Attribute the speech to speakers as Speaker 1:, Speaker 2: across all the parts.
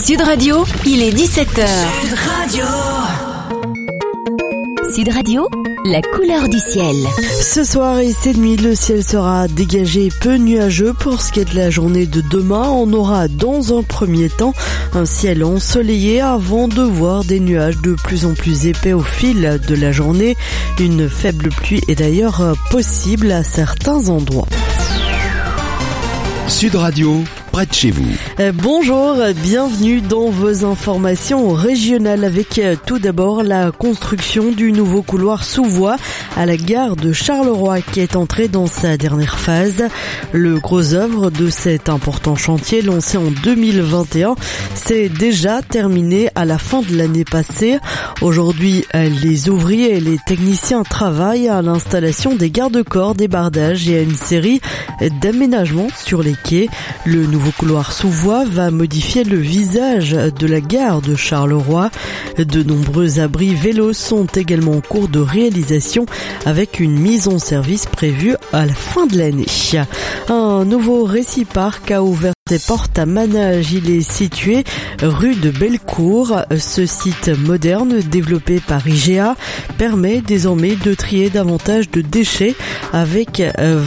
Speaker 1: Sud Radio, il est 17h.
Speaker 2: Sud Radio.
Speaker 1: Sud Radio, la couleur du ciel.
Speaker 3: Ce soir et cette nuit, le ciel sera dégagé et peu nuageux. Pour ce qui est de la journée de demain, on aura dans un premier temps un ciel ensoleillé avant de voir des nuages de plus en plus épais au fil de la journée. Une faible pluie est d'ailleurs possible à certains endroits.
Speaker 4: Sud Radio, près de chez vous.
Speaker 3: Bonjour, bienvenue dans vos informations régionales avec tout d'abord la construction du nouveau couloir sous voie à la gare de Charleroi qui est entré dans sa dernière phase. Le gros œuvre de cet important chantier lancé en 2021 s'est déjà terminé à la fin de l'année passée. Aujourd'hui, les ouvriers et les techniciens travaillent à l'installation des garde-corps, des bardages et à une série d'aménagements sur les quais. Le nouveau couloir sous voie va modifier le visage de la gare de Charleroi. De nombreux abris vélos sont également en cours de réalisation avec une mise en service prévue à la fin de l'année. Un nouveau réciparc a ouvert ses portes à Manage. Il est situé rue de Bellecour. Ce site moderne développé par IGA permet désormais de trier davantage de déchets avec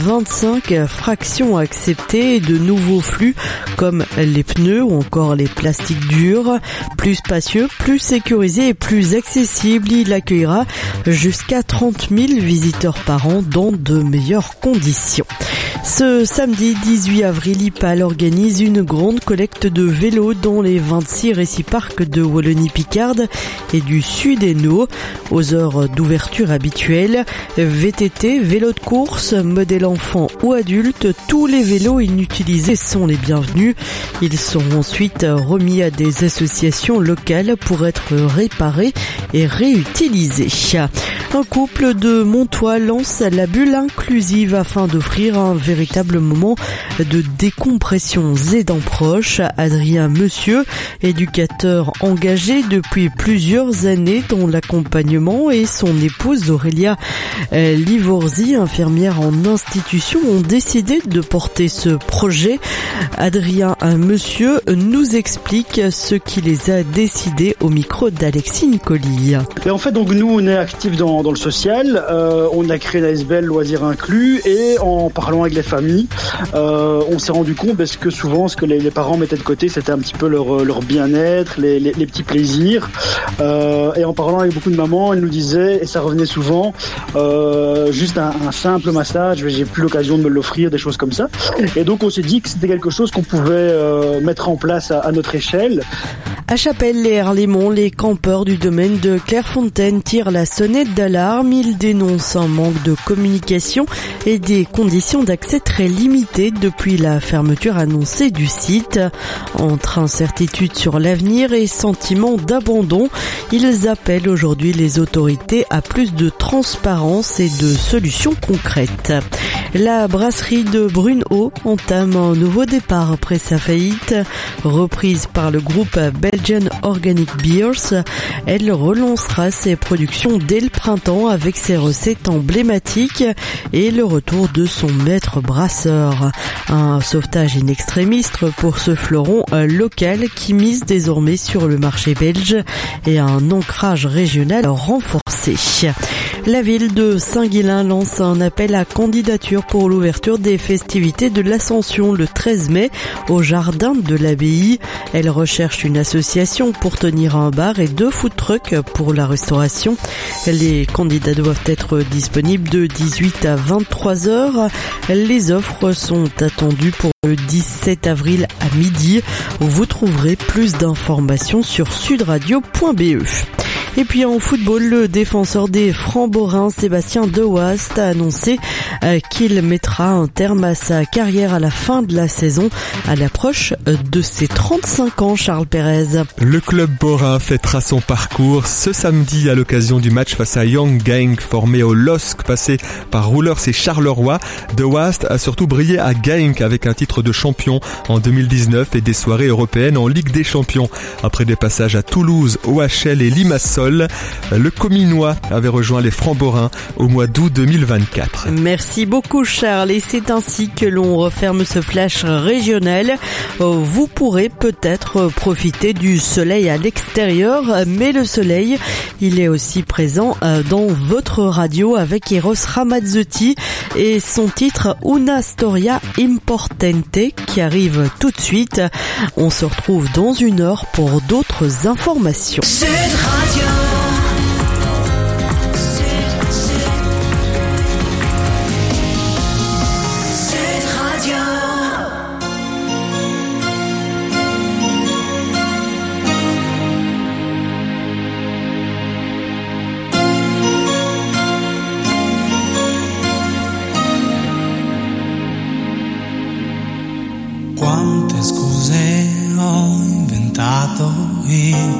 Speaker 3: 25 fractions acceptées et de nouveaux flux comme les pneus ou encore les plastiques durs. Plus spacieux, plus sécurisé et plus accessible, il accueillera jusqu'à 30 000 visiteurs par an dans de meilleures conditions. Ce samedi 18 avril, IPAL organise une grande collecte de vélos dans les 26 réciparcs de Wallonie-Picarde et du Sud-Hainaut. Aux heures d'ouverture habituelles, VTT, vélos de course, modèle enfant ou adulte, tous les vélos inutilisés sont les bienvenus. Ils seront ensuite remis à des associations locales pour être réparés et réutilisés. Un couple de Montois lance la bulle inclusive afin d'offrir un véritable moment de décompression aidant proche. Adrien Monsieur, éducateur engagé depuis plusieurs années dans l'accompagnement, et son épouse Aurélia Livorzi, infirmière en institution, ont décidé de porter ce projet. Adrien Monsieur nous explique ce qui les a décidés au micro d'Alexis Nicoli.
Speaker 5: Et en fait, donc nous, on est actifs dans le social. On a créé l'ASBL Loisirs Inclus, et en parlant avec les familles, on s'est rendu compte parce que souvent, ce que les parents mettaient de côté, c'était un petit peu leur bien-être, les petits plaisirs. Et en parlant avec beaucoup de mamans, elles nous disaient, et ça revenait souvent, juste un simple massage, j'ai plus l'occasion de me l'offrir, des choses comme ça. Et donc on s'est dit que c'était quelque chose qu'on pouvait mettre en place à notre échelle.
Speaker 3: À Chapelle et Erlémont, les campeurs du domaine de Clairefontaine tirent la sonnette d'alarme. Ils dénoncent un manque de communication et des conditions d'accès très limitées depuis la fermeture annoncée du site. Entre incertitude sur l'avenir et sentiment d'abandon, ils appellent aujourd'hui les autorités à plus de transparence et de solutions concrètes. La brasserie de Brunehaut entame un nouveau départ après sa faillite. Reprise par le groupe Belgian Organic Beers, elle relancera ses productions dès le printemps avec ses recettes emblématiques et le retour de son maître brasseur. Un sauvetage in extremis pour ce fleuron local qui mise désormais sur le marché belge et un ancrage régional renforcé. La ville de Saint-Guilain lance un appel à candidature pour l'ouverture des festivités de l'Ascension le 13 mai au jardin de l'abbaye. Elle recherche une association pour tenir un bar et 2 food trucks pour la restauration. Les candidats doivent être disponibles de 18 à 23 heures. Les offres sont attendues pour le 17 avril à midi. Vous trouverez plus d'informations sur sudradio.be. Et puis en football, le défenseur des Francs-Borins, Sébastien Dewast, a annoncé qu'il mettra un terme à sa carrière à la fin de la saison, à l'approche de ses 35 ans, Charles Pérez.
Speaker 6: Le club borin fêtera son parcours ce samedi à l'occasion du match face à Young Genk, formé au LOSC, passé par Roulers et Charleroi. Dewast a surtout brillé à Genk avec un titre de champion en 2019 et des soirées européennes en Ligue des Champions. Après des passages à Toulouse, OHL et Limassol, football. Le Cominois avait rejoint les Framborins au mois d'août 2024.
Speaker 3: Merci beaucoup Charles, et c'est ainsi que l'on referme ce flash régional. Vous pourrez peut-être profiter du soleil à l'extérieur, mais le soleil, il est aussi présent dans votre radio avec Eros Ramazzotti et son titre Una Storia Importante qui arrive tout de suite. On se retrouve dans 1 heure pour d'autres informations.
Speaker 1: Sud Radio.
Speaker 2: Quante scuse ho inventato io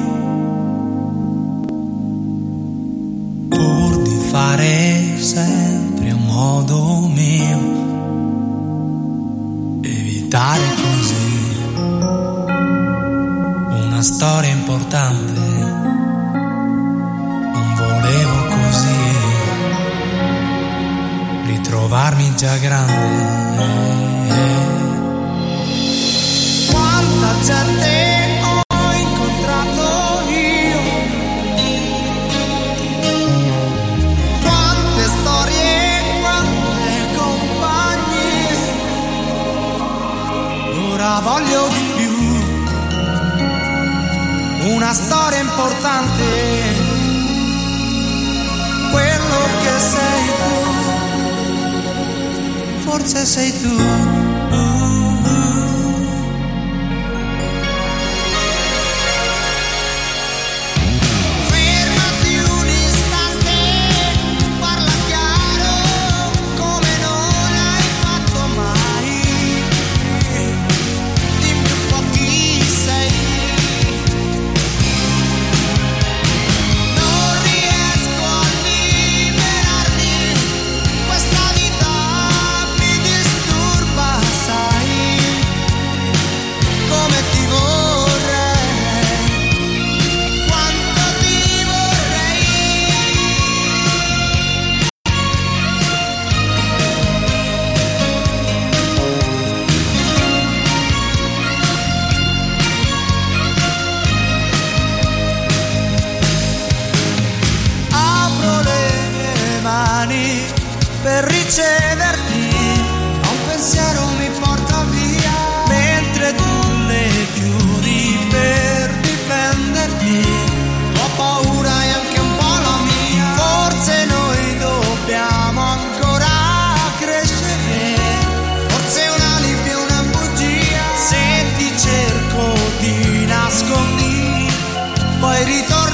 Speaker 2: pur di fare sempre a modo mio, evitare così una storia importante. Non volevo così ritrovarmi già grande. Quanta gente ho incontrato io, quante storie, quante compagnie, ora voglio di più, una storia importante, quello che sei tu, forse sei tu. Per riceverti, a un pensiero mi porta via, mentre tu le chiudi per difenderti. Ho paura e anche un po' la mia, forse noi dobbiamo ancora crescere, forse un alibi e una bugia, se ti cerco ti nascondi, poi ritorni.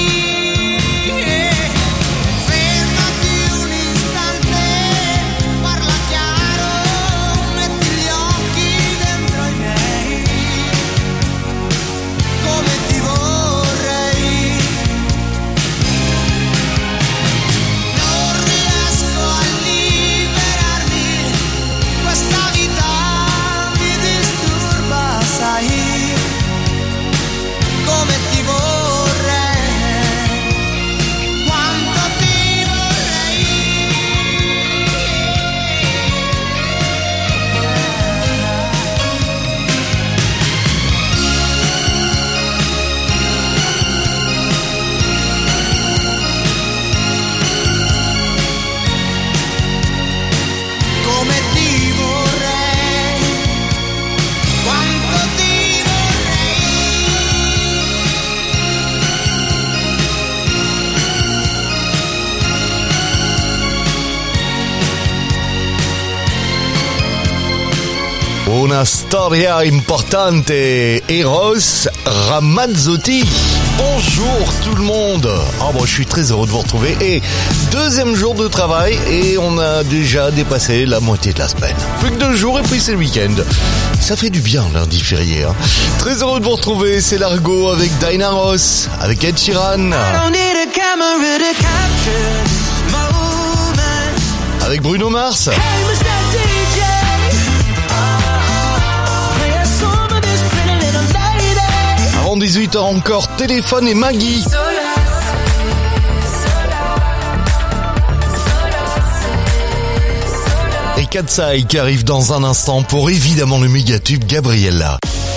Speaker 7: Una storia importante, Eros Ramazzotti. Bonjour tout le monde. Je suis très heureux de vous retrouver. Et 2e jour de travail et on a déjà dépassé la moitié de la semaine. Plus que 2 jours et puis c'est le week-end. Ça fait du bien lundi férié. Très heureux de vous retrouver. C'est l'Argot avec Diana Ross, avec Ed Sheeran. Avec Bruno Mars. Avant 18h encore, Téléphone et Maggie. Katsai qui arrive dans un instant pour évidemment le mégatube Gabriella.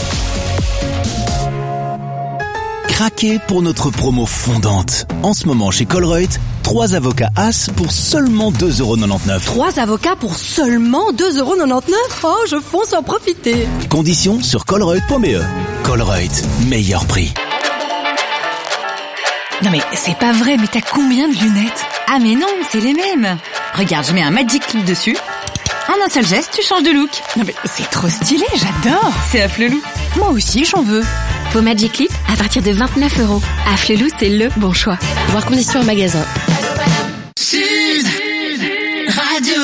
Speaker 4: Craquez pour notre promo fondante. En ce moment chez Colruyt, 3 avocats As pour seulement 2,99€.
Speaker 8: 3 avocats pour seulement 2,99€. Oh, je fonce en profiter.
Speaker 4: Conditions sur colruyt.be. Colruyt, meilleur prix.
Speaker 9: Non mais c'est pas vrai, mais t'as combien de lunettes? Ah mais non, c'est les mêmes. Regarde, je mets un Magic Clip dessus. En un seul geste, tu changes de look. Non mais c'est trop stylé, j'adore. C'est Afflelou. Moi aussi, j'en veux.
Speaker 1: Vos Magic Clip à partir de 29€. Afflelou, c'est le bon choix. Voir conditions en magasin.
Speaker 2: Sud Radio.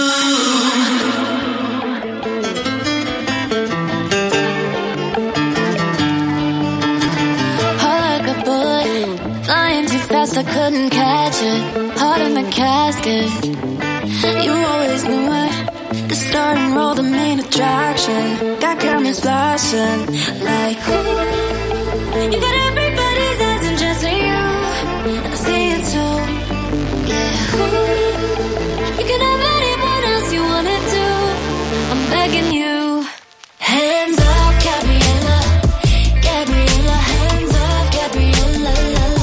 Speaker 10: Flying too fast, I couldn't catch it. Heart in the casket. You always knew it. The star and roll, the main attraction. Got cameras flashing like ooh. You got everybody's eyes and just you. And I see it too. Yeah. Ooh. You can have anyone else you wanna do. I'm begging you. Hands up, Gabriella. Gabriella, hands up, Gabriella.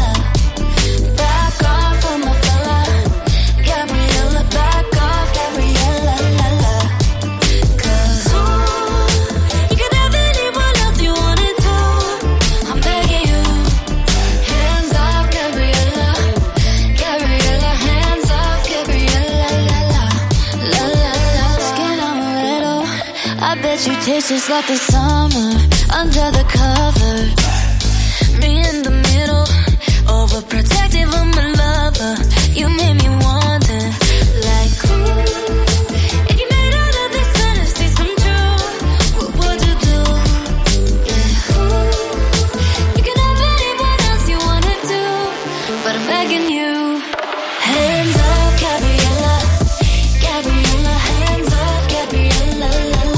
Speaker 10: You taste just like the summer under the cover. Me in the middle, overprotective of my lover. You made me wonder, like ooh, if you made all of these fantasies come true, what would you do? Yeah, ooh, you can have anyone else you wanna do, but I'm begging you. Hands up, Gabriella, Gabriella, hands up, Gabriella.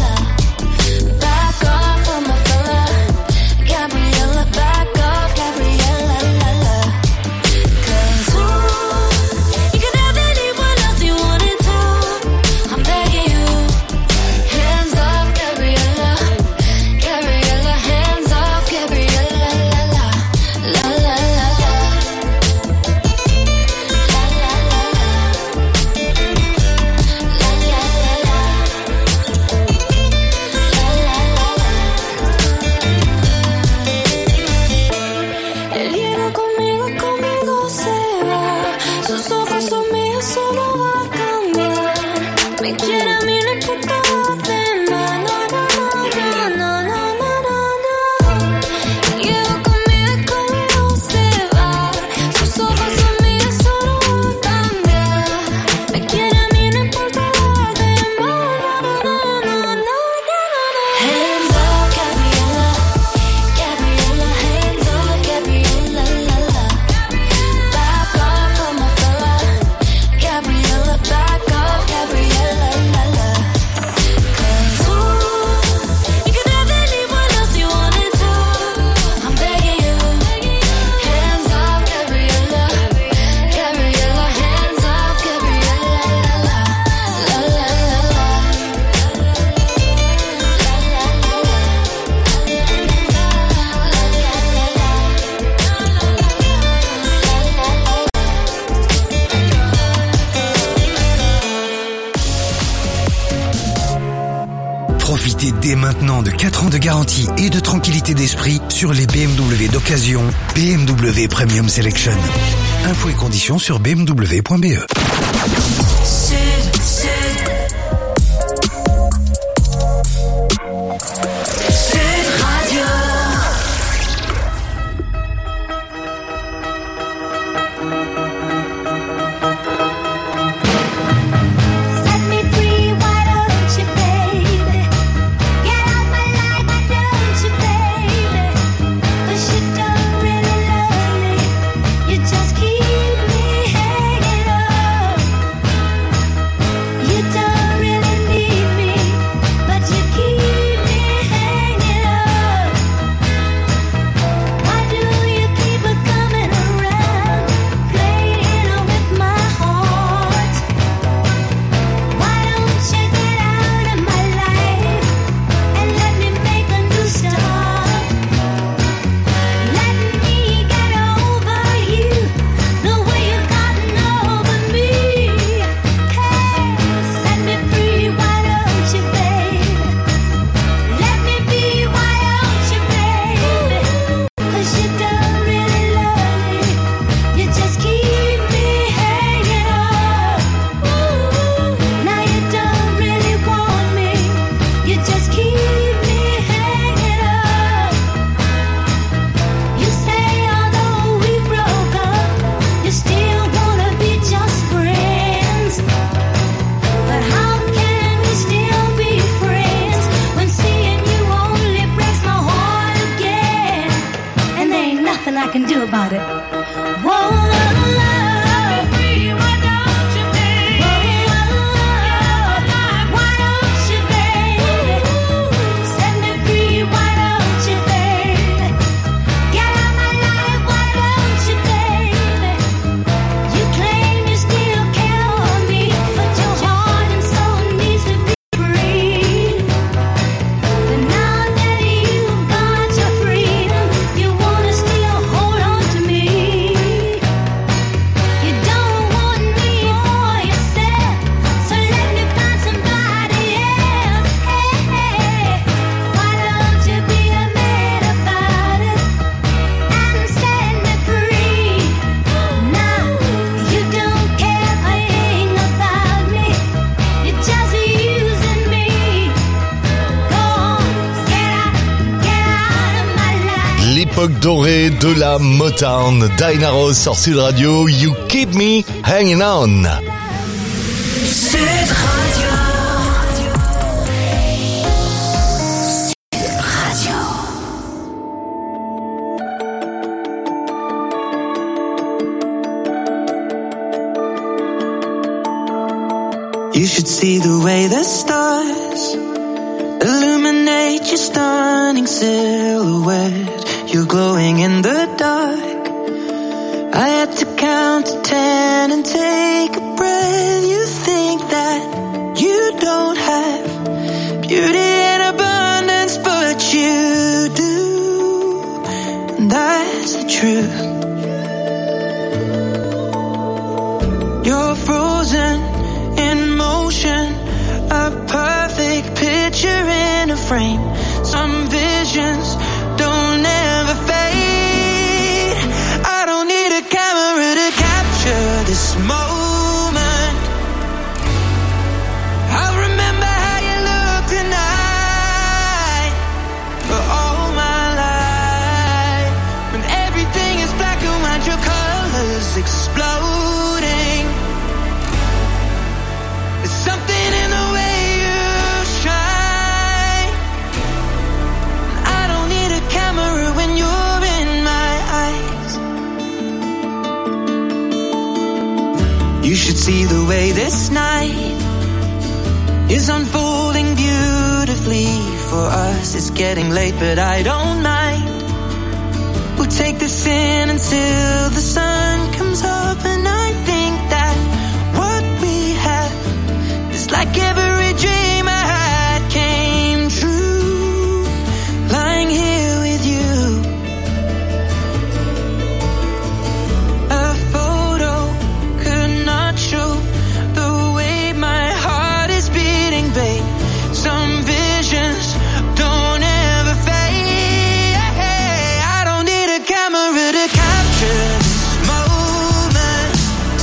Speaker 11: Profitez dès maintenant de 4 ans de garantie et de tranquillité d'esprit sur les BMW d'occasion BMW Premium Selection. Infos et conditions sur bmw.be.
Speaker 10: Just keep me hanging on. I can do about it. Whoa,
Speaker 7: L'époque dorée de la Motown, Diana Ross sur Sud Radio, You Keep Me Hanging On.
Speaker 2: Sud Radio. Sud Radio.
Speaker 12: You should see the way the stars illuminate your stunning silhouette. You're glowing in the dark. I had to count to 10 and take a breath. You think that you don't have beauty in abundance, but you do. And that's the truth. You're frozen in motion, a perfect picture in a frame. Some visions don't ever fade. I don't need a camera to capture this moment. I'll remember how you look tonight for all my life. When everything is black and white, your colors exploding. There's something in the way you shine. I don't need a camera when you're in my eyes. You should see the way this night is unfolding beautifully for us. It's getting late, but I don't mind. We'll take this in until the sun comes up, and I think that what we have is like every dream I had came true. Lying here with you, a photo could not show the way my heart is beating, babe. Some visions don't ever fade. I don't need a camera to capture this moment.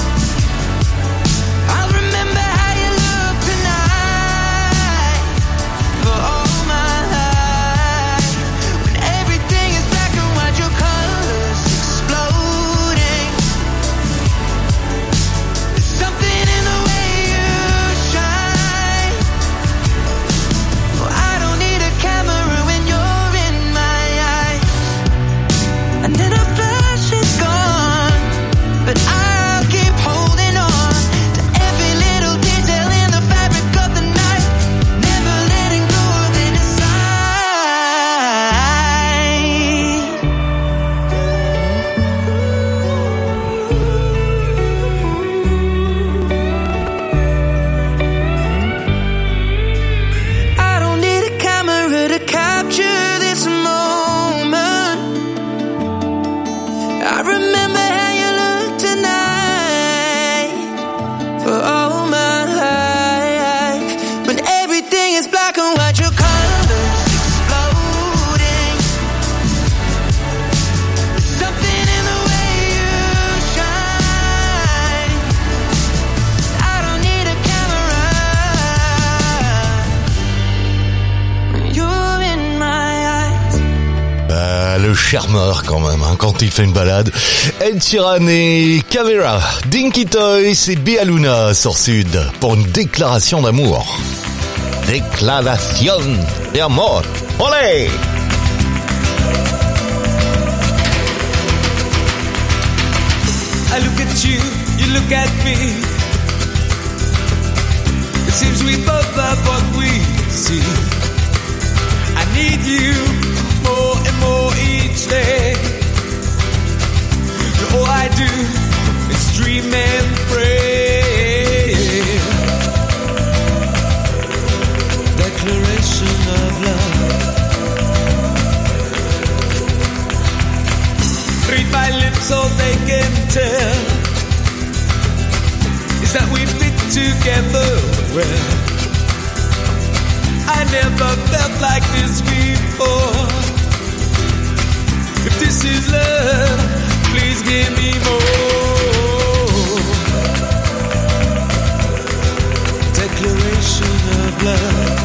Speaker 12: I'll remember how you look tonight for all my life. When everything is black and white, your colors exploding. There's something in the way you shine. Well, I don't need a camera when you're in my eyes. And then a flash is gone, but I'll keep holding on to every little detail in the fabric of the night, never letting go of it inside. I don't need a camera to capture this moment. I remember how you look tonight for all my life. When everything is black and white, your colors exploding. There's something in the way you shine. I don't need a camera when you're in my eyes.
Speaker 7: Le charmeur quand même, hein, quand il fait une balade. Ed Sheeran et Caveira, Dinky Toys et Bia Luna sur Sud pour une déclaration d'amour. Déclaration d'amour. Olé!
Speaker 2: at you, you look at me. It seems we both love what we see. I need you more and more each day. And all I do is dream and pray. Declaration of love. Read my lips, all they can tell is that we fit together well. I never felt like this before. If this is love, please give me more. Declaration of love.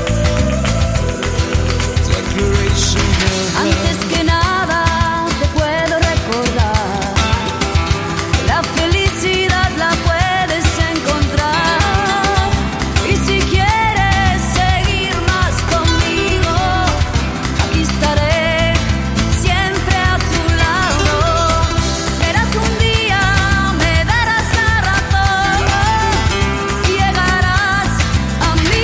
Speaker 2: Declaration of love.
Speaker 10: Antes que nada te puedo recordar que la felicidad la puedes encontrar. Y si quieres seguir más conmigo, aquí estaré siempre a tu lado. Verás un día, me darás la razón y llegarás a mi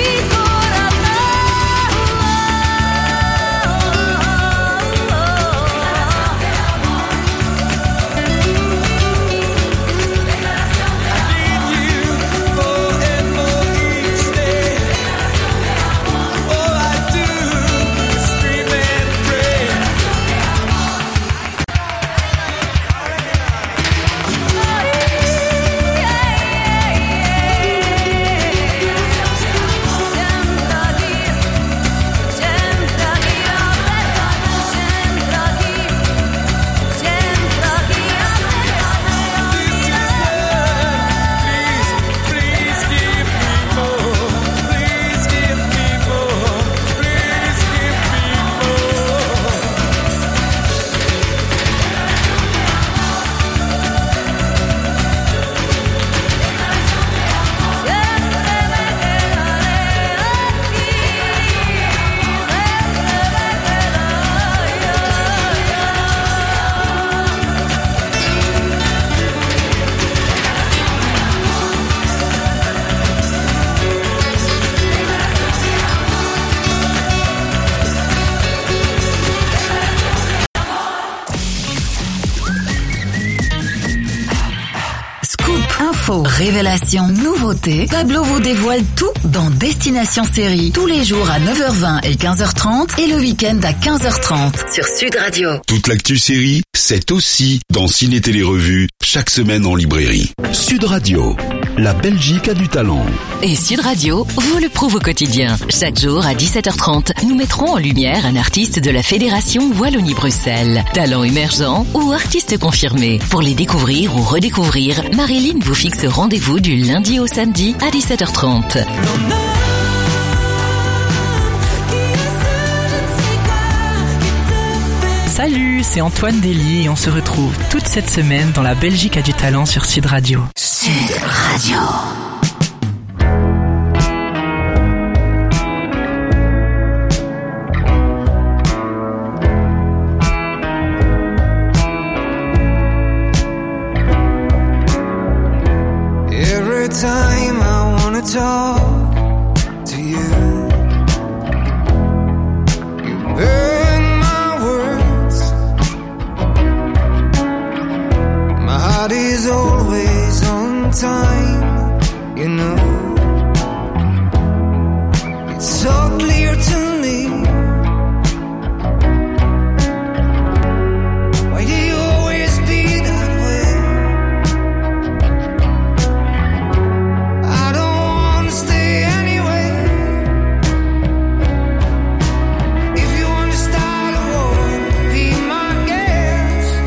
Speaker 9: Infos, révélations, nouveautés, Pablo vous dévoile tout dans Destination Série. Tous les jours à 9h20 et 15h30 et le week-end à 15h30 sur Sud Radio.
Speaker 13: Toute l'actu série, c'est aussi dans Ciné Télé Revue, chaque semaine en librairie.
Speaker 4: Sud Radio, la Belgique a du talent.
Speaker 1: Et Sud Radio vous le prouve au quotidien. Chaque jour à 17h30, nous mettrons en lumière un artiste de la Fédération Wallonie-Bruxelles. Talent émergent ou artiste confirmé. Pour les découvrir ou redécouvrir, Marilyn vous fixe rendez-vous du lundi au samedi à 17h30.
Speaker 14: Salut, c'est Antoine Dely et on se retrouve toute cette semaine dans La Belgique a du talent sur Sud Radio.
Speaker 1: Sud Radio.
Speaker 2: Every time I wanna talk to you, you burn my words. My heart is always on time, you know. It's so clear to me. Why do you always be that way? I don't wanna stay anyway. If you want to start a war, be my guest.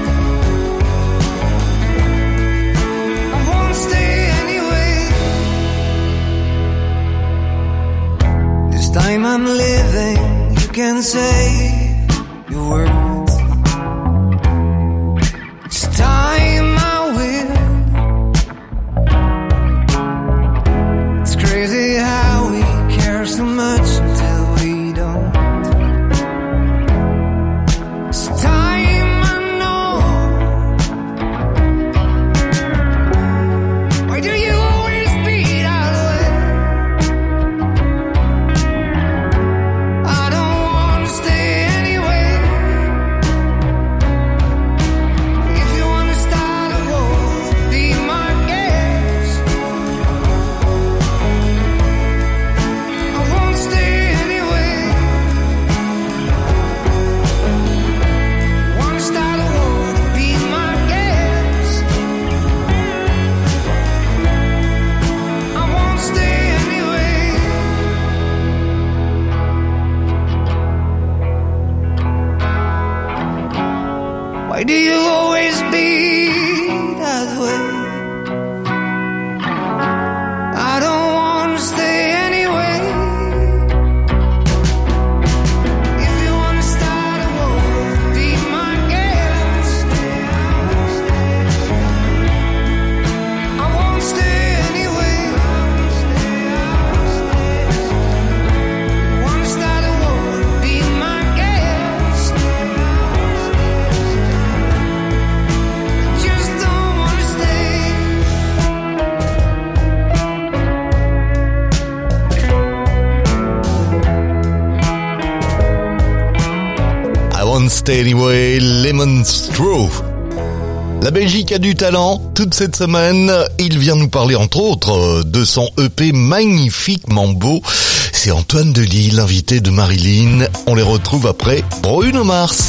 Speaker 2: I won't stay anyway. This time I'm living, you can say your words. This time I will. It's crazy how we care so much until we don't. This time I know Why do you always be that way? I don't want to stay anyway. If you want to start a war, be my guest. I won't stay anyway. Want to start a war, be my guest. Just don't want to stay.
Speaker 7: I Won't Stay Anyway, Lemon Straw. La Belgique a du talent. Toute cette semaine, il vient nous parler entre autres de son EP magnifiquement beau. C'est Antoine Delis, l'invité de Marilyn. On les retrouve après Bruno Mars.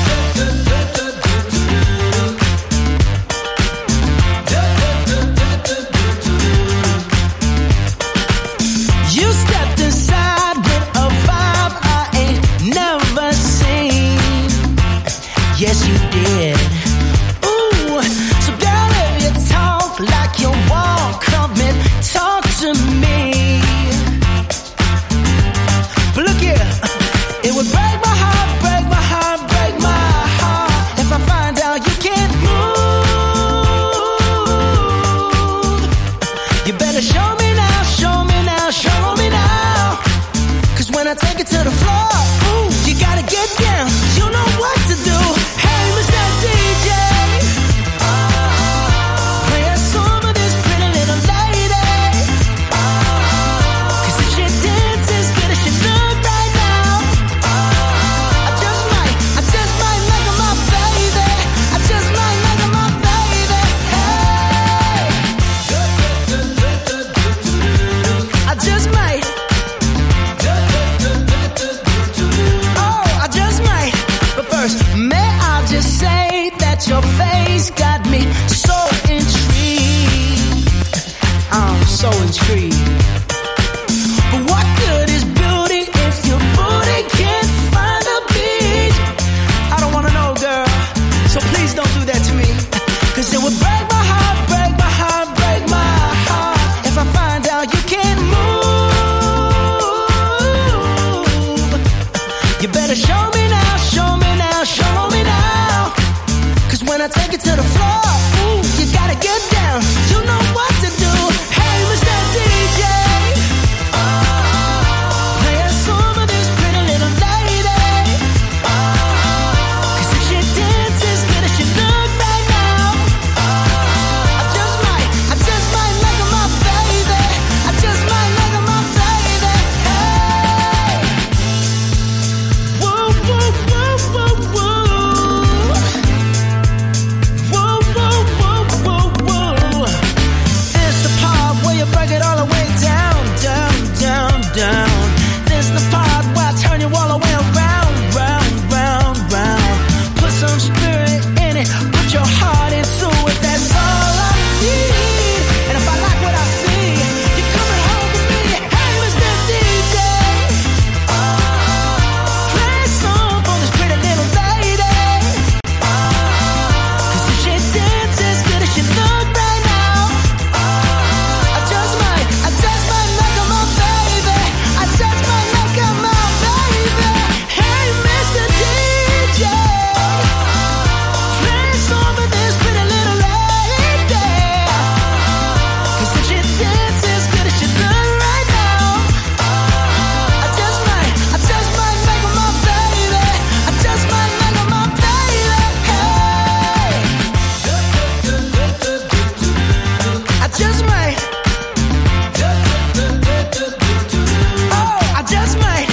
Speaker 2: You stepped inside with a vibe I ain't never seen. Yes, you did. Ooh, so girl, if you talk like you walk, come and talk to me. But look here, it would break my heart, break my heart, break my heart if I find out you can't move. You better show me now, show me now, show me now. 'Cause when I take it to the floor, ooh, you gotta get down. You know what to do. Hey, Mr. DJ, play a song of this pretty little lady. 'Cause if she dances good as she look right now, I just might make her my baby. I just might make her my baby. Hey, I just might. Oh, I just might. But first, may I just say that your face got me so intrigued. I'm so intrigued. But what good is beauty if your booty can't find a beat? I don't wanna know, girl. So please don't do that to me. 'Cause it would break my heart, break my heart, break my heart if I find out you can't move. You better show me now, show me now, show me now. 'Cause when I take it to the floor, ooh, you gotta get down. You know what to do. Hey, Mr. DJ, play a song of this pretty little lady. 'Cause if she dances good as she look right now, I just might make her my baby. I just might make her my baby. Hey, woo, woo, woo, woo, woo. Woo, woo, woo, woo, woo. It's the part where you break it all the way down, down, down, down. This the part where I turn you all the way around, round, round, round. Put some spirit in it, put your heart into it. That's all I need. And if I like what I see, you're coming home with me. Hey, Mr. DJ, play a song for this pretty little lady. 'Cause if she dances good as she look right now, I just might make her my baby. I just might make her my baby. Hey, Mr. DJ, play a song for this pretty little lady. 'Cause if she dances good as she look right now, I just might make her my baby. I just might make her my baby. Hey, I just might. Oh, I just might.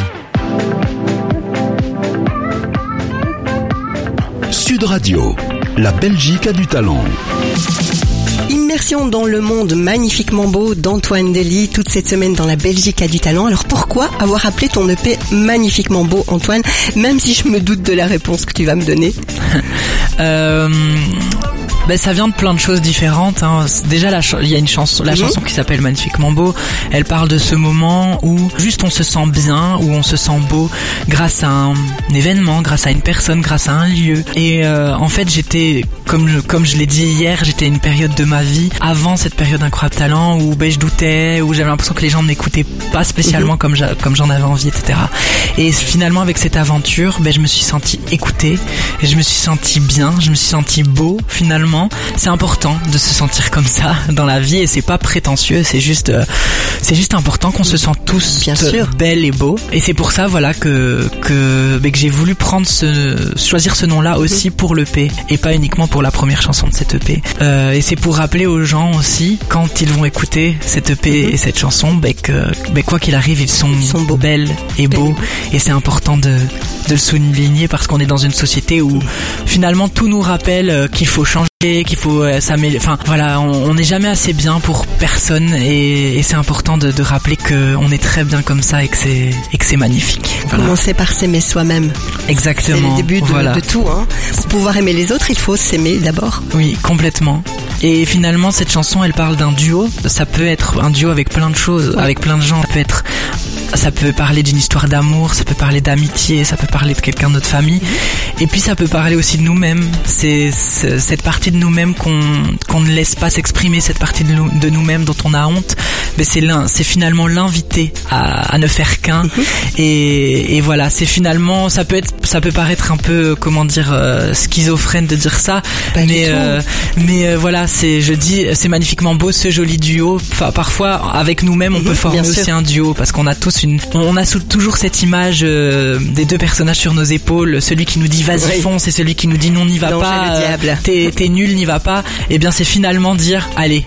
Speaker 4: Sud Radio, la Belgique a du talent.
Speaker 8: Immersion dans le monde magnifiquement beau d'Antoine Delis toute cette semaine dans la Belgique a du talent. Alors pourquoi avoir appelé ton EP magnifiquement beau, Antoine, même si je me doute de la réponse que tu vas me donner?
Speaker 14: Ben ça vient de plein de choses différentes. Hein. Déjà il y a une chanson, la chanson qui s'appelle Magnifiquement beau. Elle parle de ce moment où juste on se sent bien, où on se sent beau grâce à un événement, grâce à une personne, grâce à un lieu. Et en fait j'étais comme je l'ai dit hier, j'étais à une période de ma vie avant cette période d'Incroyable Talent où je doutais, où j'avais l'impression que les gens ne m'écoutaient pas spécialement comme j'en avais envie, etc. Et finalement avec cette aventure, je me suis senti écoutée, et je me suis senti bien, je me suis senti beau finalement. C'est important de se sentir comme ça dans la vie et c'est pas prétentieux, c'est juste important qu'on se sente tous belles et beaux. Et c'est pour ça voilà que j'ai voulu choisir ce nom-là aussi pour l'EP et pas uniquement pour la première chanson de cette EP. Et c'est pour rappeler aux gens aussi quand ils vont écouter cette EP et cette chanson, que quoi qu'il arrive, ils sont beaux, belles et beaux. Et c'est important de le souligner parce qu'on est dans une société où finalement tout nous rappelle qu'il faut changer, qu'il faut s'améliorer. Enfin voilà, on n'est jamais assez bien pour personne et c'est important de rappeler qu'on est très bien comme ça et que c'est magnifique. Voilà.
Speaker 8: Commencer par s'aimer soi-même.
Speaker 14: Exactement.
Speaker 8: C'est le début de tout. Hein. Pour pouvoir aimer les autres, il faut s'aimer d'abord.
Speaker 14: Oui, complètement. Et finalement, cette chanson, elle parle d'un duo. Ça peut être un duo avec plein de choses, avec plein de gens. Ça peut parler d'une histoire d'amour, ça peut parler d'amitié, ça peut parler de quelqu'un de notre famille. Et puis ça peut parler aussi de nous-mêmes. C'est cette partie de nous-mêmes qu'on ne laisse pas s'exprimer, cette partie de nous-mêmes dont on a honte. Mais c'est finalement l'inviter à ne faire qu'un. Et voilà, c'est finalement, ça peut paraître un peu, schizophrène de dire ça. Mais voilà, c'est magnifiquement beau ce joli duo. Enfin, parfois, avec nous-mêmes, on peut former aussi un duo parce qu'on a tous toujours cette image des deux personnages sur nos épaules, celui qui nous dit vas-y fonce et celui qui nous dit non n'y va pas, t'es nul, n'y va pas. Et bien c'est finalement dire allez,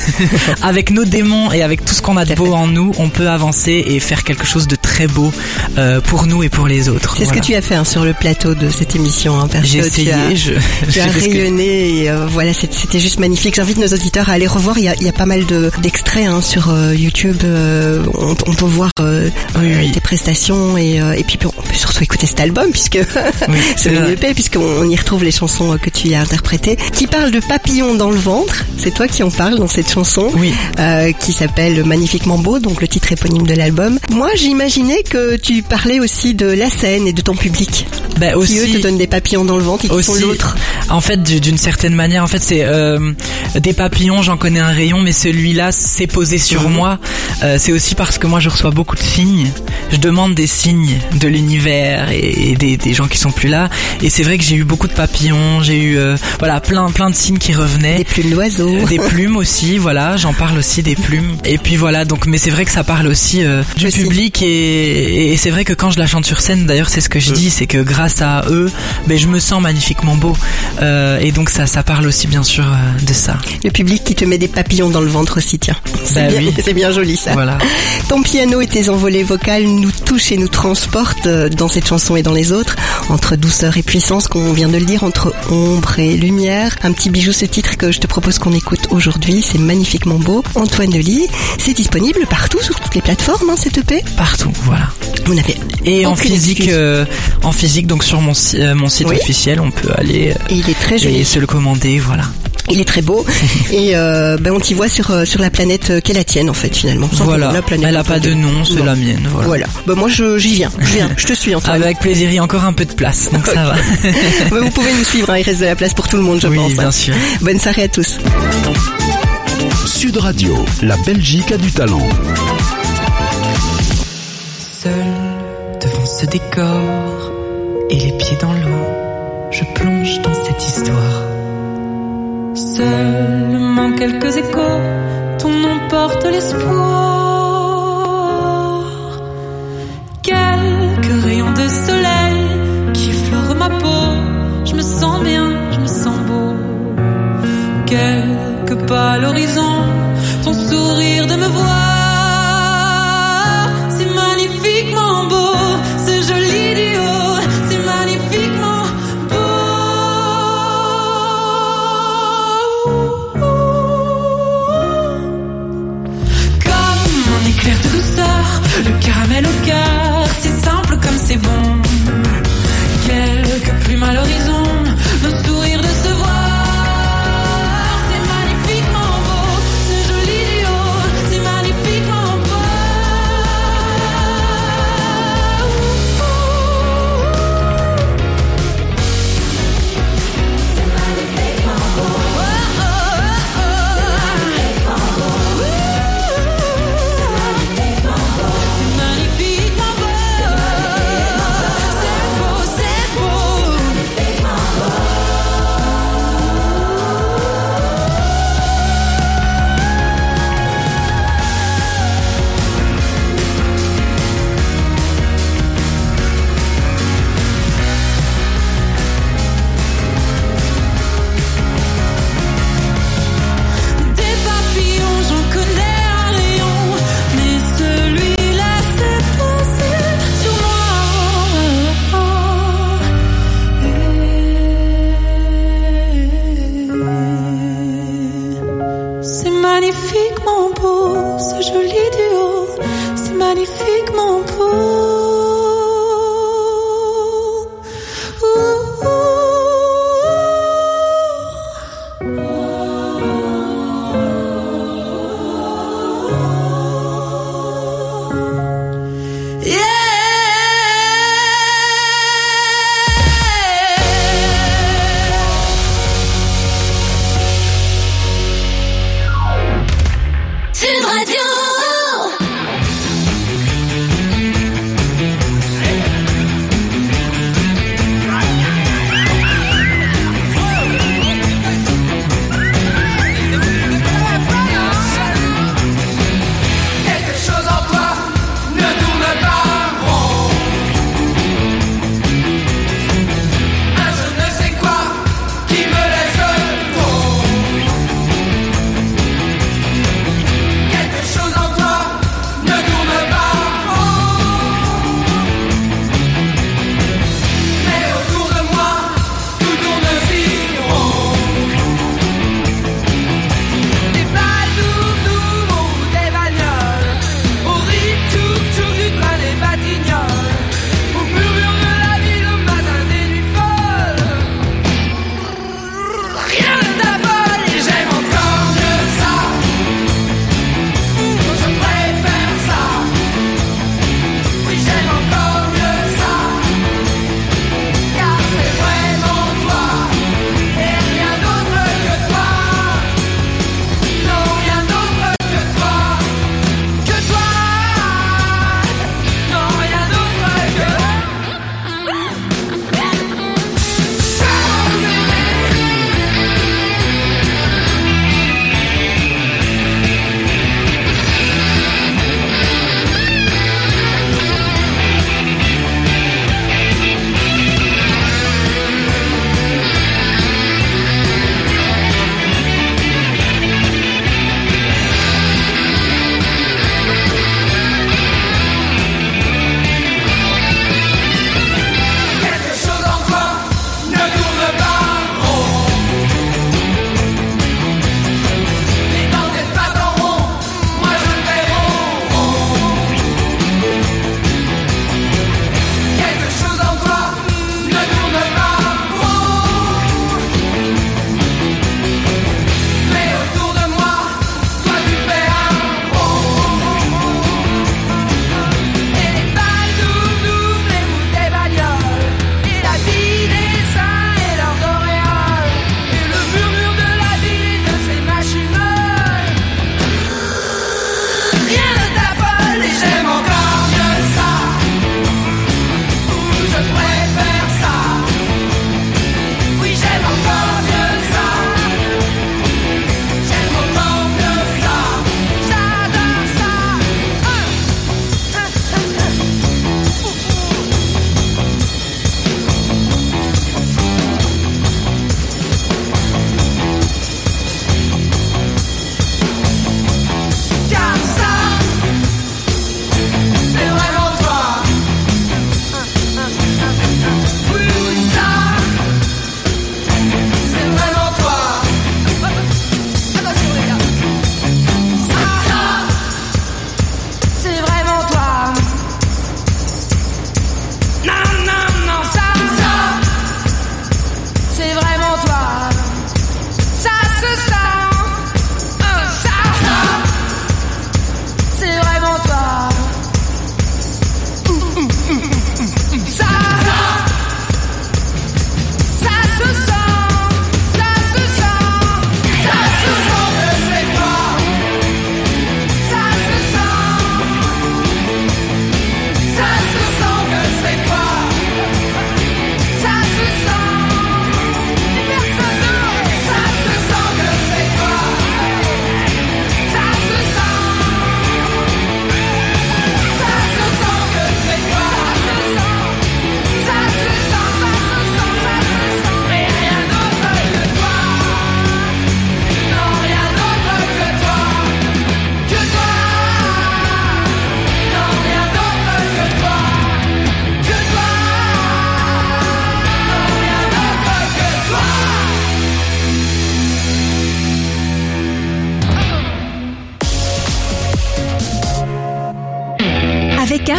Speaker 14: avec nos démons et avec tout ce qu'on a de beau en nous, on peut avancer et faire quelque chose de très beau pour nous et pour les autres.
Speaker 8: C'est ce que tu as fait sur le plateau de cette émission.
Speaker 14: J'ai essayé,
Speaker 8: tu as rayonné et voilà, c'était juste magnifique. J'invite nos auditeurs à aller revoir. Il y a pas mal d'extraits sur YouTube. On peut voir tes prestations et puis on peut surtout écouter cet album puisque c'est une EP puisqu'on y retrouve les chansons que tu as interprétées qui parlent de papillons dans le ventre. C'est toi qui en parles dans cette chanson qui s'appelle Magnifiquement beau, donc le titre éponyme de l'album. Moi j'imaginais que tu parlais aussi de la scène et de ton public qui eux te donnent des papillons dans le ventre et qui sont l'autre.
Speaker 14: En fait d'une certaine manière, en fait c'est des papillons, j'en connais un rayon, mais celui-là s'est posé sur moi. C'est aussi parce que moi je reçois beaucoup de signes. Je demande des signes de l'univers et des gens qui sont plus là. Et c'est vrai que j'ai eu beaucoup de papillons. J'ai eu plein de signes qui revenaient.
Speaker 8: Des plumes d'oiseaux.
Speaker 14: Des plumes aussi. Voilà, j'en parle aussi des plumes. Et puis voilà. Donc, mais c'est vrai que ça parle aussi du public et c'est vrai que quand je la chante sur scène, d'ailleurs, c'est ce que je dis, c'est que grâce à eux, je me sens magnifiquement beau. Et donc ça parle aussi bien sûr de ça.
Speaker 8: Le public qui te met des papillons dans le ventre aussi, tiens. C'est bien joli ça.
Speaker 14: Voilà.
Speaker 8: Ton piano et tes envolées vocales nous touchent et nous transportent dans cette chanson et dans les autres, entre douceur et puissance, comme on vient de le dire, entre ombre et lumière. Un petit bijou, ce titre que je te propose qu'on écoute aujourd'hui, c'est Magnifiquement beau. Antoine Delis, c'est disponible partout sur toutes les plateformes, cette EP.
Speaker 14: Partout, voilà.
Speaker 8: Vous n'avez
Speaker 14: et en physique, donc sur mon site officiel, on peut aller
Speaker 8: et il est très joli.
Speaker 14: Et se le commander, voilà.
Speaker 8: Il est très beau et on t'y voit sur la planète qu'est la tienne en fait finalement.
Speaker 14: Voilà. Elle a pas de nom, c'est la mienne. Voilà.
Speaker 8: Moi j'y viens. Je te suis Antoine.
Speaker 14: Avec plaisir, il y a encore un peu de place, donc ça va.
Speaker 8: Vous pouvez nous suivre, il reste de la place pour tout le monde, je pense.
Speaker 14: Oui, bien sûr.
Speaker 8: Bonne soirée à tous.
Speaker 4: Sud Radio, la Belgique a du talent.
Speaker 15: Seul devant ce décor et les pieds dans l'eau, je plonge dans cette histoire. Seulement quelques échos, ton nom porte l'espoir. Quelques rayons de soleil qui effleurent ma peau. Je me sens bien, je me sens beau. Quelques pas à l'horizon, ton sourire de me voir. C'est magnifiquement beau, ce joli duo. C'est magnifiquement éclair de douceur, le caramel au cœur, c'est simple comme c'est bon. Quelques plumes à l'horizon, nos sourires de se voir.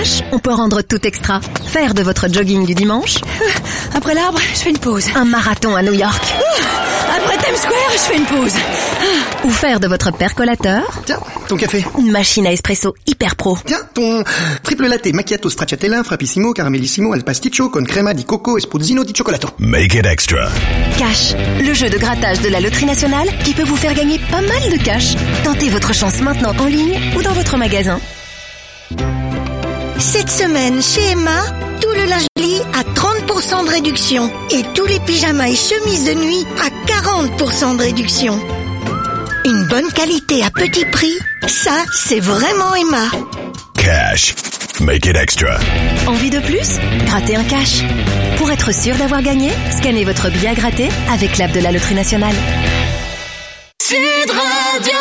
Speaker 16: Cash, on peut rendre tout extra. Faire de votre jogging du dimanche.
Speaker 9: Après l'arbre, je fais une pause.
Speaker 16: Un marathon à New York.
Speaker 9: Après Times Square, je fais une pause.
Speaker 16: Ou faire de votre percolateur.
Speaker 17: Tiens, ton café.
Speaker 16: Une machine à espresso hyper pro.
Speaker 17: Tiens, ton triple latte macchiato stracciatella, frappissimo, caramellissimo, al pasticcio, con crema di coco e spruzzino di cioccolato.
Speaker 13: Make it extra.
Speaker 16: Cash, le jeu de grattage de la Loterie Nationale qui peut vous faire gagner pas mal de cash. Tentez votre chance maintenant en ligne ou dans votre magasin.
Speaker 18: Cette semaine, chez Emma, tout le linge-lit à 30% de réduction. Et tous les pyjamas et chemises de nuit à 40% de réduction. Une bonne qualité à petit prix, ça, c'est vraiment Emma.
Speaker 13: Cash. Make it extra.
Speaker 16: Envie de plus? Grattez un cash. Pour être sûr d'avoir gagné, scannez votre billet à gratter avec l'app de la Loterie Nationale.
Speaker 10: Sud Radio.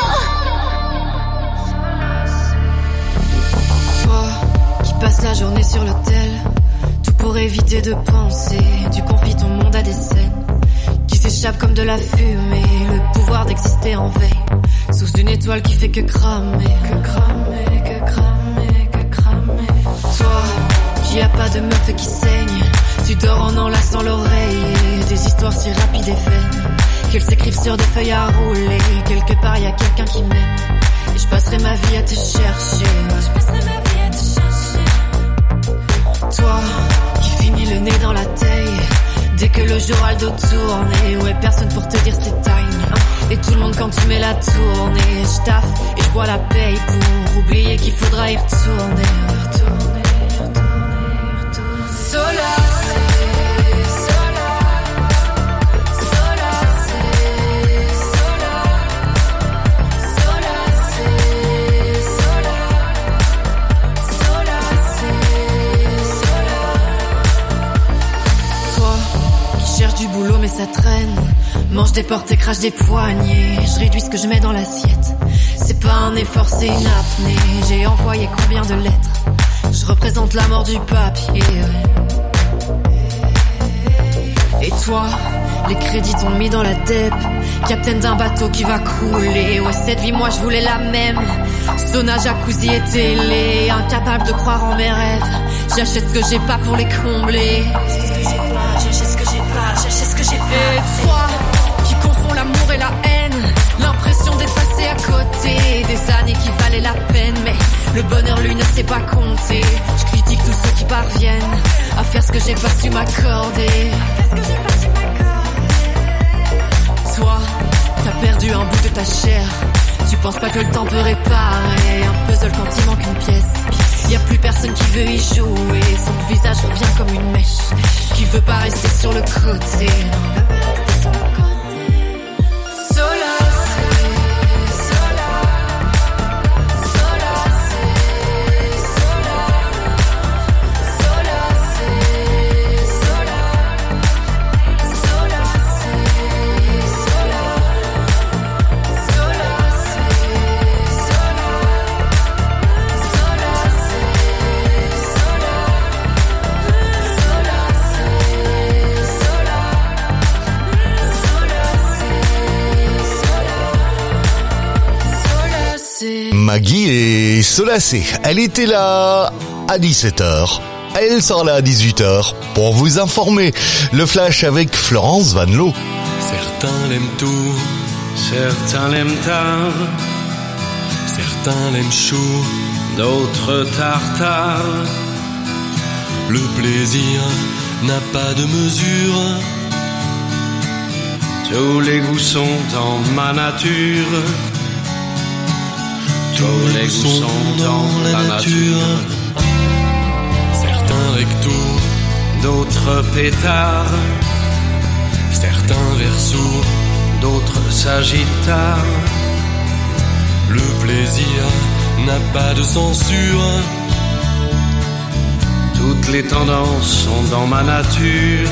Speaker 19: Toi qui passes la journée sur l'hôtel, tout pour éviter de penser. Tu confies ton monde à des scènes qui s'échappent comme de la fumée. Le pouvoir d'exister en veille, sous une étoile qui fait que cramer. Que cramer, que cramer, que cramer. Toi qui a pas de meuf qui saigne, tu dors en enlaçant l'oreille. Des histoires si rapides et vaines qu'elles s'écrivent sur des feuilles à rouler. Quelque part y a quelqu'un qui m'aime et je passerai ma vie à te chercher. Je passerai ma vie à te chercher. Toi qui finis le nez dans la taille dès que le jour a le dos tourné. Ouais, personne pour te dire c'est time. Et tout le monde quand tu mets la tournée. Je taffe et je bois la paye pour oublier qu'il faudra y retourner. Retourner, retourner, retourner. Sola. Du boulot mais ça traîne. Mange des portes et crache des poignets. Je réduis ce que je mets dans l'assiette. C'est pas un effort, c'est une apnée. J'ai envoyé combien de lettres? Je représente la mort du papier. Et toi, les crédits t'ont mis dans la dep. Capitaine d'un bateau qui va couler. Ouais, cette vie moi je voulais la même. Sauna, jacuzzi et télé. Incapable de croire en mes rêves. J'achète ce que j'ai pas pour les combler. J'achète ce que j'ai pas, j'achète ce que j'ai pas. Et toi, qui confond l'amour et la haine, l'impression d'être passé à côté des années qui valaient la peine. Mais le bonheur lui ne sait pas compter. Je critique tous ceux qui parviennent à faire ce que j'ai pas su m'accorder. Toi, t'as perdu un bout de ta chair. Tu penses pas que le temps peut réparer un puzzle quand il manque une pièce. Y a plus personne qui veut y jouer. Son visage revient comme une mèche qui veut pas rester sur le côté.
Speaker 7: Maggie est solacée. Elle était là à 17h. Elle sera là à 18h pour vous informer. Le flash avec Florence Vanloo.
Speaker 20: Certains l'aiment tout, certains l'aiment tard. Certains l'aiment chaud, d'autres tartare. Le plaisir n'a pas de mesure. Tous les goûts sont dans ma nature. Tous les goûts sont dans la nature. Certains recto, d'autres pétards. Certains versos, d'autres sagittaires. Le plaisir n'a pas de censure. Toutes les tendances sont dans ma nature.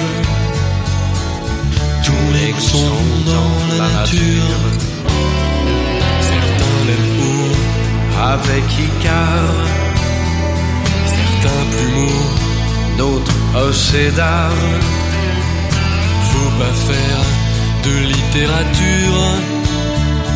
Speaker 20: Tous les goûts sont dans la nature. Certains l'aiment haut, avec Icare. Certains plumeaux, d'autres océdars. Faut pas faire de littérature.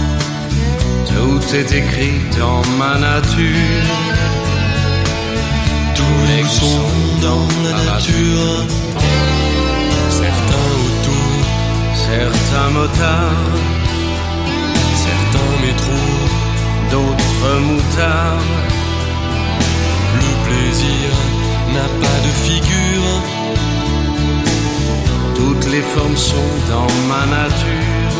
Speaker 20: Tout est écrit dans ma nature. Tous les sons dans la nature. Certains autour, certains motards. Certains métros, d'autres moutards. Le plaisir n'a pas de figure. Toutes les formes sont dans ma nature.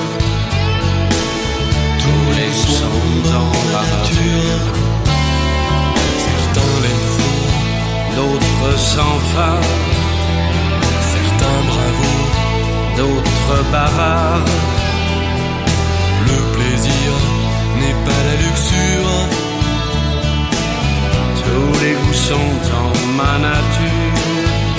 Speaker 20: Tous les sons dans la nature. Certains les font, d'autres sans phare. Certains bravos, d'autres bavards. Le plaisir n'est pas la luxure. Tous les goûts sont dans ma nature.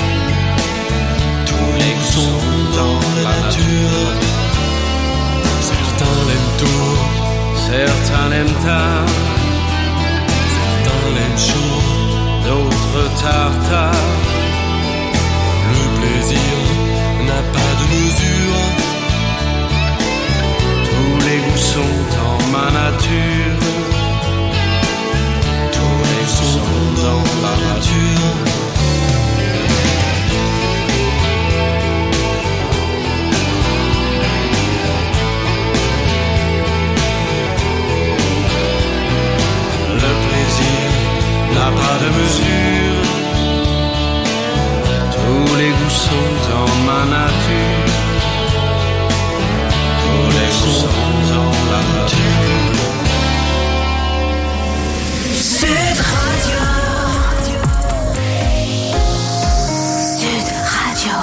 Speaker 20: Tous les goûts sont dans la nature. Certains l'aiment tôt, certains l'aiment tard. Certains l'aiment chaud, d'autres tard. Le plaisir n'a pas de mesure. Tous les goûts sont dans ma nature. Tous les goûts sont dans la nature. Le plaisir n'a pas de mesure. Tous les goûts sont dans ma nature. Tous les goûts sont dans la nature.
Speaker 2: Sud Radio. Sud Radio.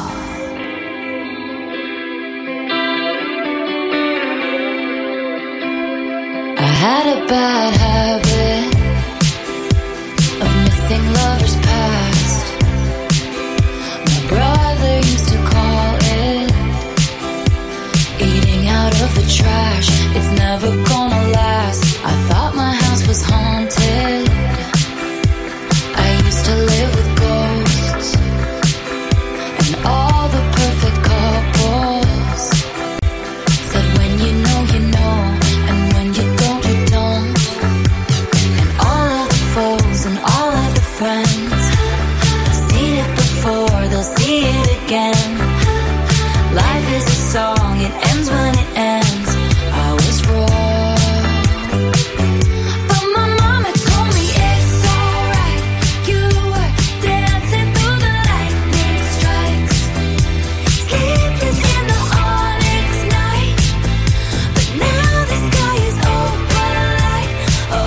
Speaker 10: I had a bad habit of missing lovers past. My brother used to call it eating out of the trash. It's never gonna last. I thought my house was haunted. I used to live with ghosts and all the perfect couples said when you know, and when you don't, you don't. And all of the foes and all of the friends seen it before, they'll see it again. Life is a song, it ends when it ends. I was wrong, but my mama told me it's alright. You were dancing through the lightning strikes, sleepless in the onyx night. But now the sky is open light. Oh,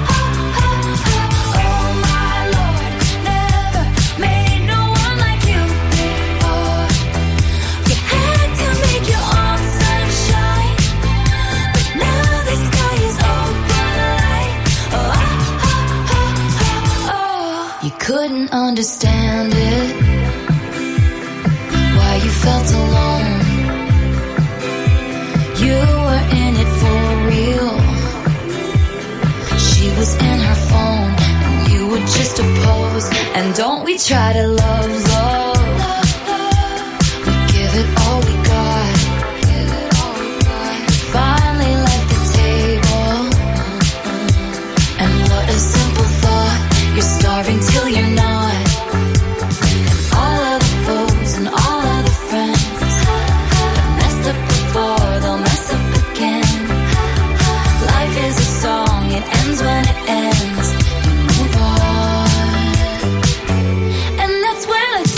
Speaker 10: oh my Lord, never made no one like you before. You had to make your own sunshine, but now the sky is open light. Oh, you couldn't understand it, why you felt alone. You were in it for real. She was in her phone, and you were just a pose. And don't we try to love, we give it all we got. Finally left the table, and what a simple thought. You're starving till you're not. And all of the foes and all of the friends have messed up before, they'll mess up again. Life is a song, it ends when it ends. You move on, and that's when I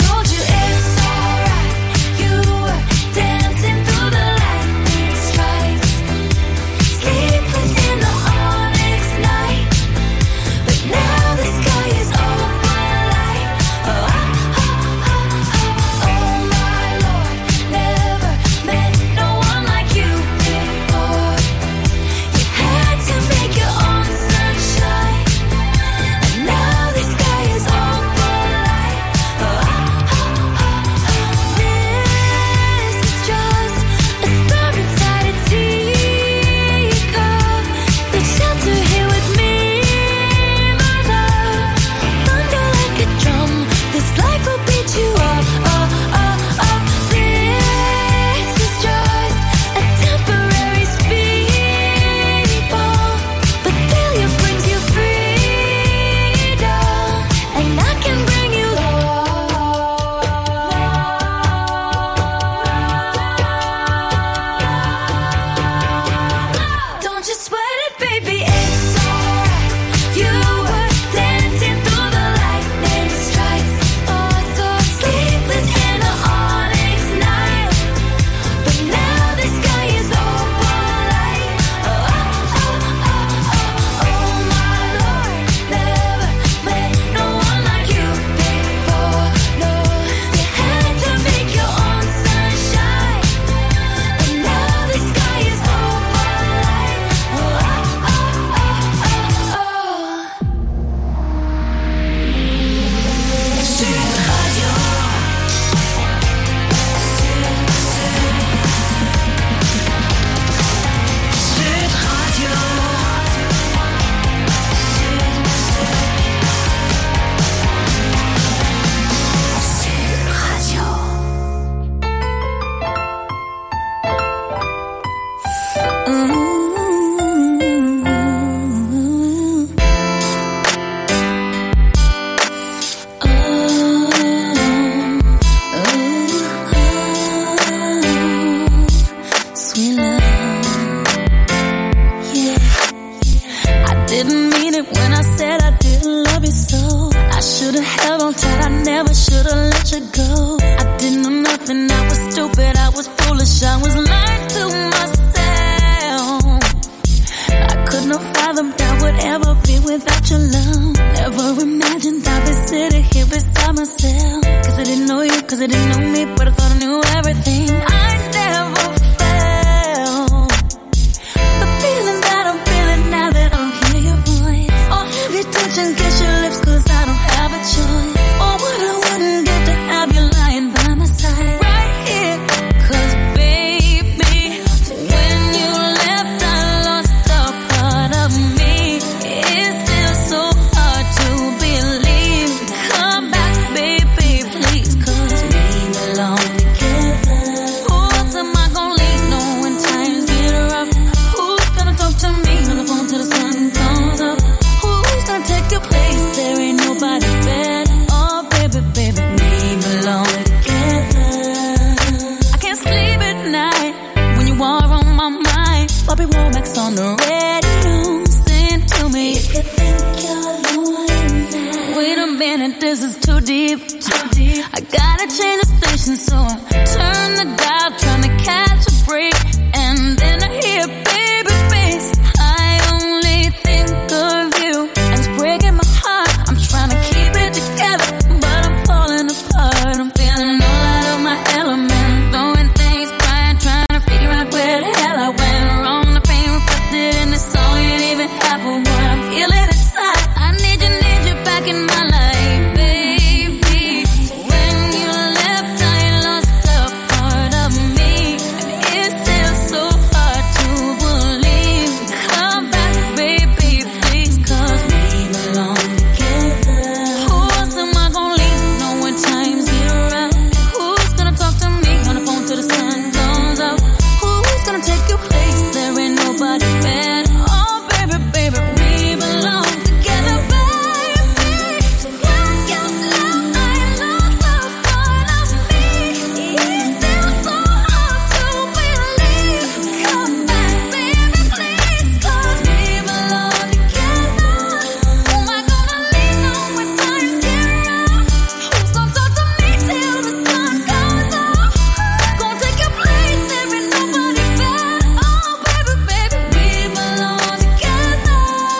Speaker 10: Bobby Womack's on the radio, saying to me, if you think you're lonely, wait a minute, this is too deep. I gotta change the station, so I turn the dial, trying to catch a break, and then I hear Babyface. I only think of you, and it's breaking my heart. I'm trying to keep it together, but I'm falling apart. I'm feeling all out of my element, throwing things, crying, trying to figure out where the hell I went wrong. The pain reflected in this song ain't even half of what I'm feeling inside. I need you back in my life, baby. When you left, I lost a part of me, and it's still so hard to believe. Come back, baby, please, 'cause we belong together. Who else am I gonna leave? No when times get rough. Who's gonna talk to me on the phone till the sun comes up? Who's gonna take your place? There ain't nobody better. Oh, baby, baby, we belong together, baby. When you left, I lost a part of me. It's still so hard to believe. Come back, baby, please, 'cause we belong together. Who am I gonna lean on when times get rough? Who's gonna talk to me till the sun comes up? Who's gonna take your place? There ain't nobody better. Oh, baby, baby, we belong together.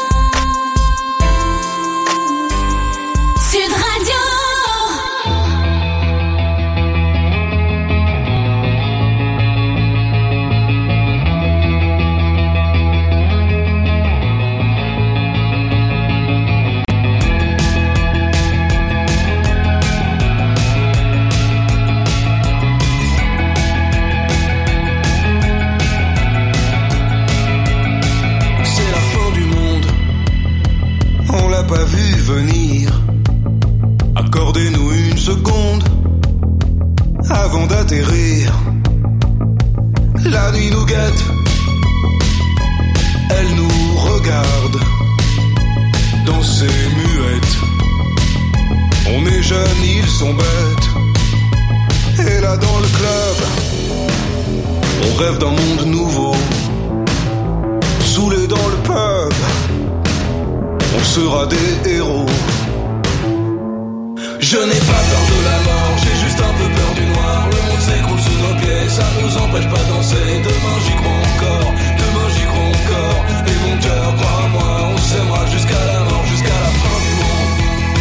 Speaker 10: Sud Radio.
Speaker 21: C'est la fin du monde, on l'a pas vu venir. Accordez-nous une seconde avant d'atterrir. La nuit nous guette, elle nous regarde, danser muette. On est jeunes, ils sont bêtes. Et là dans le club, on rêve d'un monde nouveau. Saoulés dans le pub, on sera des héros. Je n'ai pas peur de la mort, j'ai juste un peu peur du noir. Le monde s'écroule sous nos pieds, ça nous empêche pas de danser. Demain j'y crois encore, demain j'y crois encore. Et mon cœur, crois à moi, on s'aimera jusqu'à la mort, jusqu'à la fin du monde.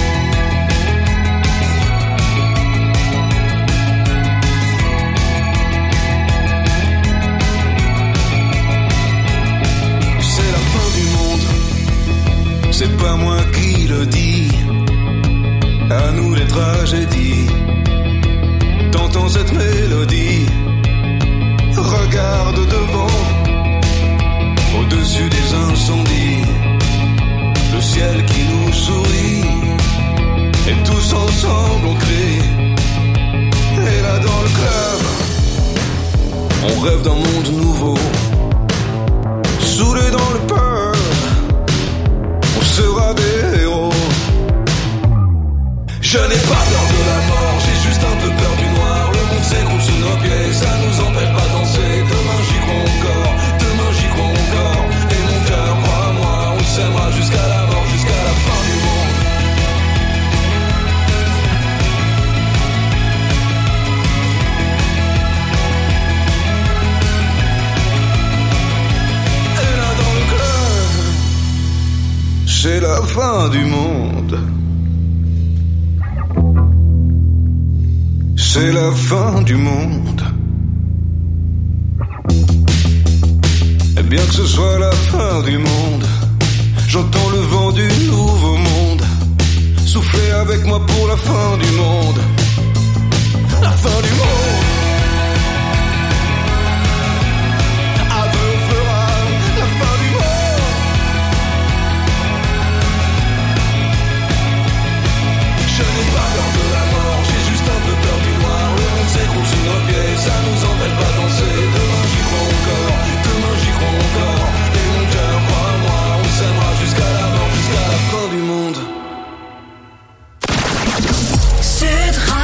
Speaker 21: C'est la fin du monde, c'est pas moi qui le dis. À nous les tragédies, t'entends cette mélodie. Regarde devant, au-dessus des incendies, le ciel qui nous sourit, et tous ensemble on crie. Et là dans le club, on rêve d'un monde nouveau. Saoulés dans le pub, on sera des héros. Je n'ai pas peur de la mort, j'ai juste un peu peur du noir. Le monde s'écroule sous nos pieds, ça nous empêche pas de danser. Demain j'y crois encore, demain j'y crois encore. Et mon cœur, crois à moi, on s'aimera jusqu'à la mort, jusqu'à la fin du monde. Et là dans le club, c'est la fin du monde. C'est la fin du monde. Et bien que ce soit la fin du monde, j'entends le vent du nouveau monde souffler avec moi pour la fin du monde. La fin du